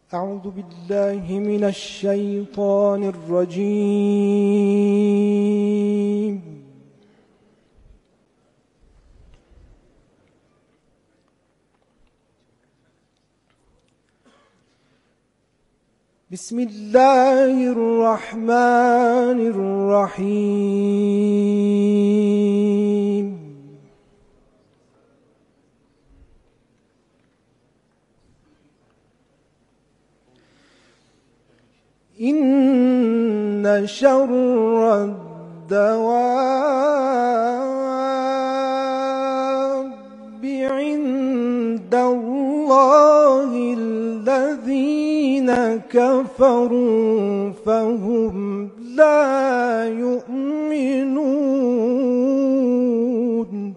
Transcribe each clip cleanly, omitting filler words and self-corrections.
أعوذ بالله من الشيطان الرجيم. بسم الله الرحمن الرحيم. إن شر الدواب عند الله الذين كفروا فهم لا يؤمنون.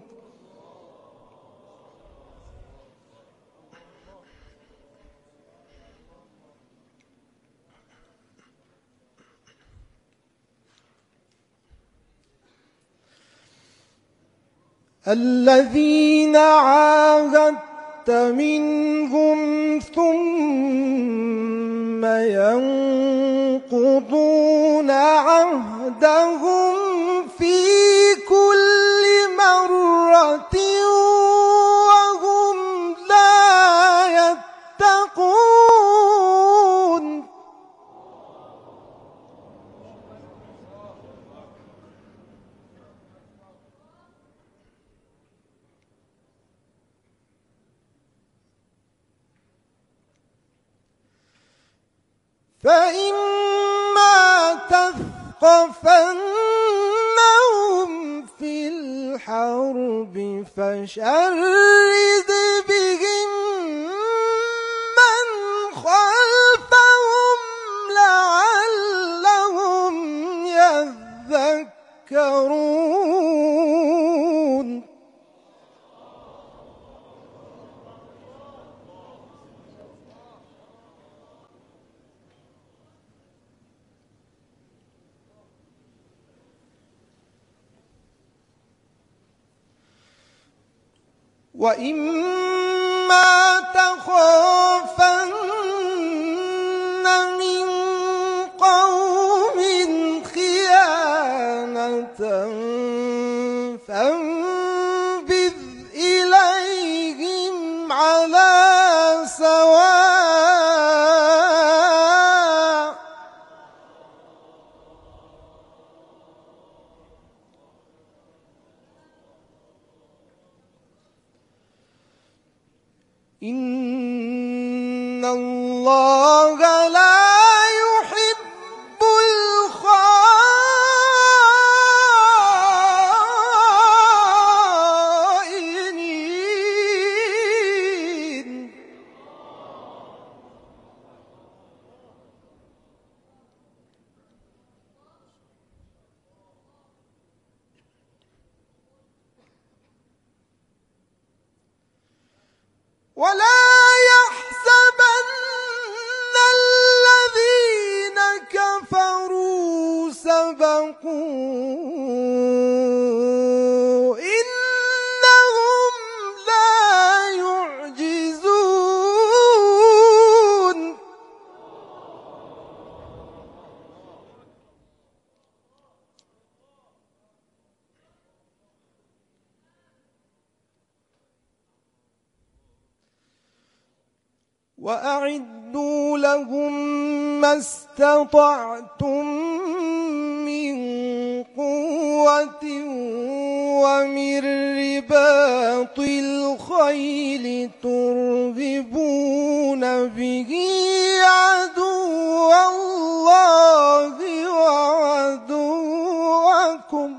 الذين عاهدت منهم ثم ينقضون عهدهم في كل مرة وهم لا يتقون. فإما تثقفنهم في الحرب فشرد بهم من خلفهم لعلهم يذكرون. وإما تخافن من قوم خيانة فانبذ إليهم على سواء. إن الله لا يحب الخائنين. ولا يحسبن الذين كفروا سبقوا إنهم لا يعجزون. وأعدوا لهم ما استطعتم من قوة ومن رباط الخيل ترهبون به عدو الله وعدوكم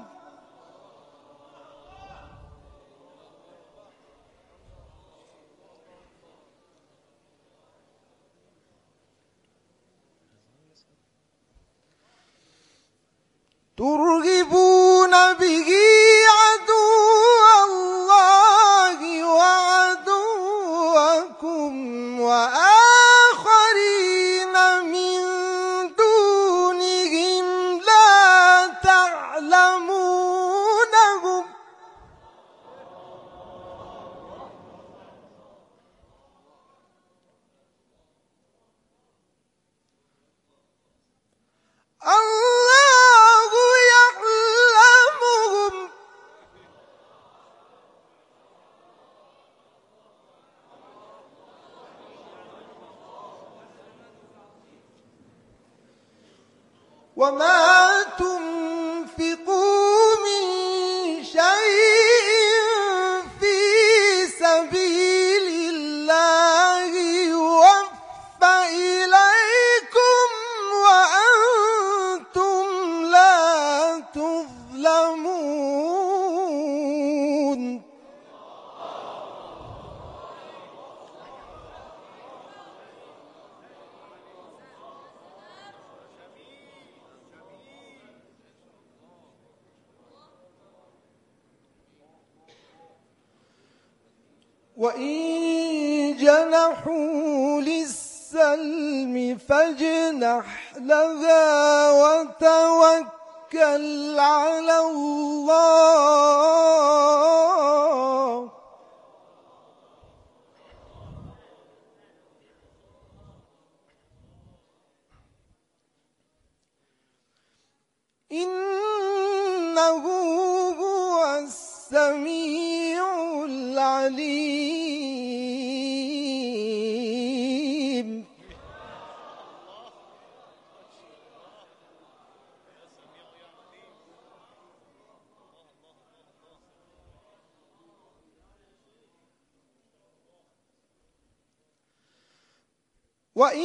وآخرين من دونهم لا تعلمونهم. وما تنفقوا من شيء في سبيل الله يوفى إليكم وأنتم لا تظلمون. وإن جنحوا للسلم فاجنح لها وتوكل على الله. إنه هو السميع العليم. وإن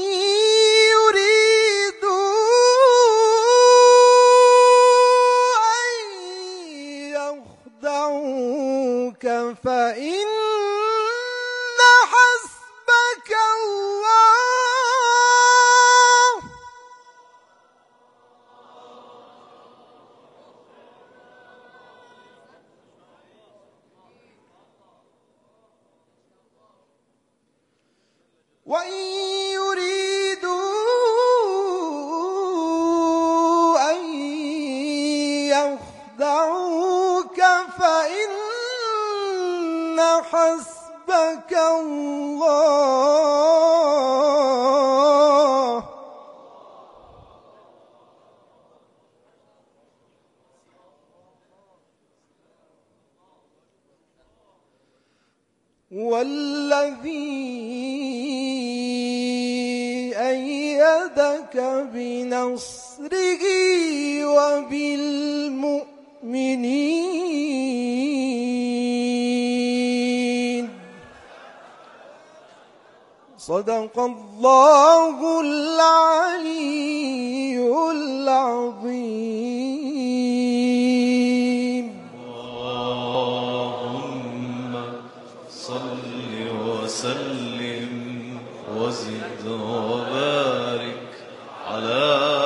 يريدوا أن يخدعوك فإن حسبك الله. وإن يريدوا أن يخدعوك فإن حسبك الله. والذي أيدك بنصره وبالمؤمنين. صدق الله العلي العظيم. اللهم صل وسلم وزد وبارك على